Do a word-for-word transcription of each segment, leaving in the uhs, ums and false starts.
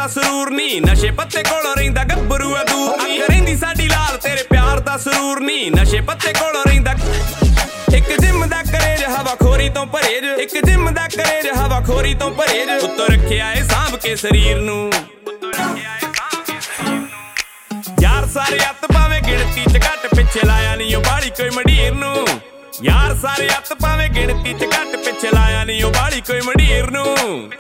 ਦਾ ਸਰੂਰ ਨੀ ਨਸ਼ੇ ਪੱਤੇ ਕੋਲੋਂ ਰਹਿੰਦਾ ਗੱਭਰੂ ਦੂਰ ਅੱਖ ਰਹਿੰਦੀ ਸਾਡੀ ਲਾਲ ਤੇਰੇ ਪਿਆਰ ਦਾ ਸਰੂਰ ਨੀ ਨਸ਼ੇ ਪੱਤੇ ਕੋਲੋਂ ਰਹਿੰਦਾ ਇੱਕ ਜਿੰਮ ਦਾ ਕਰੇਜ ਹਵਾ ਖੋਰੀ ਤੋਂ ਪਰਹੇਜ ਇੱਕ ਜਿੰਮ ਦਾ ਕਰੇਜ ਹਵਾ ਖੋਰੀ ਤੋਂ ਪਰਹੇਜ ਉੱਤੋਂ ਰੱਖਿਆ ਏ ਸਾਂਭ ਕੇ ਸਰੀਰ ਨੂੰ ਯਾਰ ਸਾਰੇ ਅੱਤ ਭਾਵੇਂ ਗਿਣਤੀ ਚ ਘੱਟ ਪਿੱਛੇ ਲਾਇਆ ਨੀ ਉਹ ਬਾਲੀ ਕੋਈ ਮੰਡੀਰ ਨੂੰ ਯਾਰ ਸਾਰੇ ਅੱਤ ਭਾਵੇਂ ਗਿਣਤੀ ਚ ਘੱਟ ਪਿੱਛੇ ਲਾਇਆ ਨੀ ਉਹ ਬਾਲੀ ਕੋਈ ਮੰਡੀਰ ਨੂੰ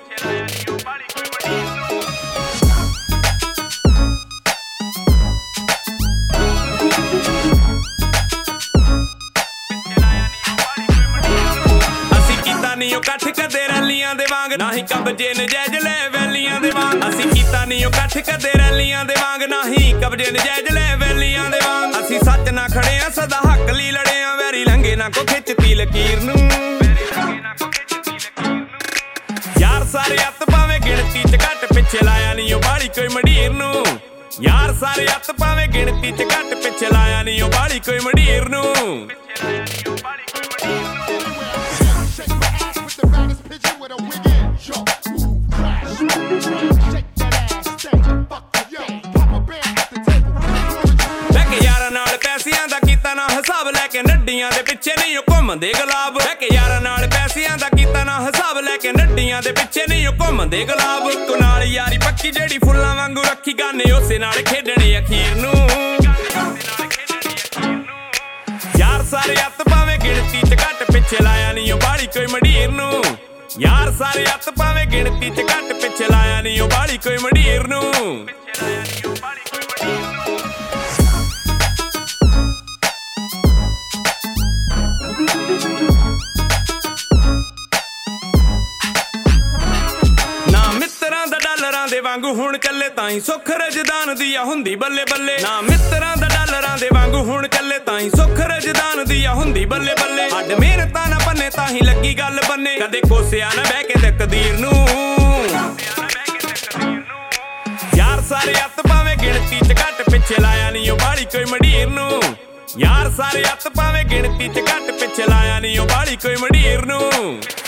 ਅਸੀਂ ਕੀਤਾ ਨੀ ਉਹ ਇਕੱਠ ਕਦੇ ਰੈਲੀਆਂ ਦੇ ਵਾਂਗ ਨਾ ਹੀ ਕਬਜੇ ਨਜਾਇਜ਼ ਲੈ ਵੈਲੀਆਂ ਦੇ ਵਾਂਗ ਅਸੀਂ ਕੀਤਾ ਨੀ ਉਹ ਇਕੱਠ ਕਦੇ ਰੈਲੀਆਂ ਦੇ ਵਾਂਗ ਨਾ ਹੀ ਕਬਜੇ ਨਜਾਇਜ਼ ਲੈ ਵੈਲੀਆਂ ਦੇ ਵਾਂਗ ਅਸੀਂ ਸੱਚ ਨਾ ਖੜੇ ਆ ਸਦਾ ਹੱਕ ਲਈ ਲੜੇ ਆ ਵੈਰੀ ਲੰਘੇ ਨਾ ਕੋ ਖਿੱਚਤੀ ਲਕੀਰ ਨੂੰ ਯਾਰ ਸਾਰੇ ਅੱਤ ਭਾਵੇਂ ਗਿਣਤੀ ਚ ਘੱਟ ਪਿੱਛੇ ਲਾਇਆ ਨੀ ਉਹ ਬਾਲੀ ਕੋਈ ਮੰਡੀਰ ਨੂੰ ਯਾਰ ਸਾਰੇ ਅੱਤ ਭਾਵੇਂ ਗਿਣਤੀ ਚ ਘੱਟ ਪਿੱਛੇ ਲਾਇਆ ਨੀ ਉਹ ਬਾਲੀ ਕੋਈ ਮੰਡੀਰ ਨੂੰ ਪੈਸਿਆਂ ਦਾ ਕੀਤਾ ਨਾ ਹਿਸਾਬ ਲੈ ਕੇ ਨੱਡੀਆਂ ਦੇ ਪਿੱਛੇ ਨਹੀਂ ਉਹ ਘੁੰਮਦੇ ਗੁਲਾਬ ਲੈ ਕੇ ਯਾਰਾਂ ਨਾਲ ਪੈਸਿਆਂ ਦਾ ਕੀਤਾ ਨਾ ਹਿਸਾਬ ਲੈ ਕੇ ਨੱਡੀਆਂ ਦੇ ਪਿੱਛੇ ਨਹੀਂ ਉਹ ਘੁੰਮਦੇ ਗੁਲਾਬ ਇੱਕੋ ਨਾਲ ਯਾਰੀ ਪੱਕੀ ਜਿਹੜੀ ਫੁੱਲਾਂ ਵਾਂਗੂ ਰੱਖੀ ਗਾਨੇ ਉਸੇ ਨਾਲ ਖੇਡਣੇ ਅਖੀਰ ਨੂੰ ਯਾਰ ਸਾਰੇ ਅੱਤ ਭਾਵੇਂ ਗਿਣਤੀ ਚ ਘੱਟ ਪਿੱਛੇ ਲਾਇਆ ਨੀ ਉਹ ਬਾਲੀ ਕੋਈ ਮੰਡੀਰ ਨੂੰ ਯਾਰ ਸਾਰੇ ਅੱਤ ਭਾਵੇਂ ਗਿਣਤੀ ਚ ਘੱਟ ਪਿੱਛੇ ਲਾਇਆ ਨੀ ਉਹ ਬਾਲੀ ਕੋਈ ਮੰਡੀਰ ਨੂੰ ਦੇ ਵਾਂਗੂ ਹੁਣ ਚੱਲੇ ਤਾਂ ਹੀ ਸੁੱਖ ਰਜਦਾਨ ਦੀ ਆ ਹੁੰਦੀ ਬੱਲੇ ਬੱਲੇ ਨਾ ਮਿੱਤਰਾਂ ਦਾ ਡਾਲਰਾਂ ਦੇ ਵਾਂਗੂ ਹੁਣ ਚੱਲੇ ਤਾਂ ਹੀ ਸੁੱਖ ਰਜਦਾਨ ਦੀ ਆ ਹੁੰਦੀ ਬੱਲੇ ਬੱਲੇ ਹੱਡ ਮਿਹਨਤਾਂ ਨਾ ਬੰਨੇ ਤਾਂ ਹੀ ਲੱਗੀ ਗੱਲ ਬੰਨੇ ਕਦੇ ਕੋਸਿਆ ਨਾ ਬਹਿ ਕੇ ਤਕਦੀਰ ਨੂੰ ਯਾਰ ਸਾਰੇ ਅੱਤ ਭਾਵੇਂ ਗਿਣਤੀ ਚ ਘੱਟ ਪਿੱਛੇ ਲਾਇਆ ਨੀ ਉਹ ਬਾਲੀ ਕੋਈ ਮੰਡੀਰ ਨੂੰ ਯਾਰ ਸਾਰੇ ਅੱਤ ਭਾਵੇਂ ਗਿਣਤੀ ਚ ਘੱਟ ਪਿੱਛੇ ਲਾਇਆ ਨੀ ਉਹ ਬਾਲੀ ਕੋਈ ਮੰਡੀਰ ਨੂੰ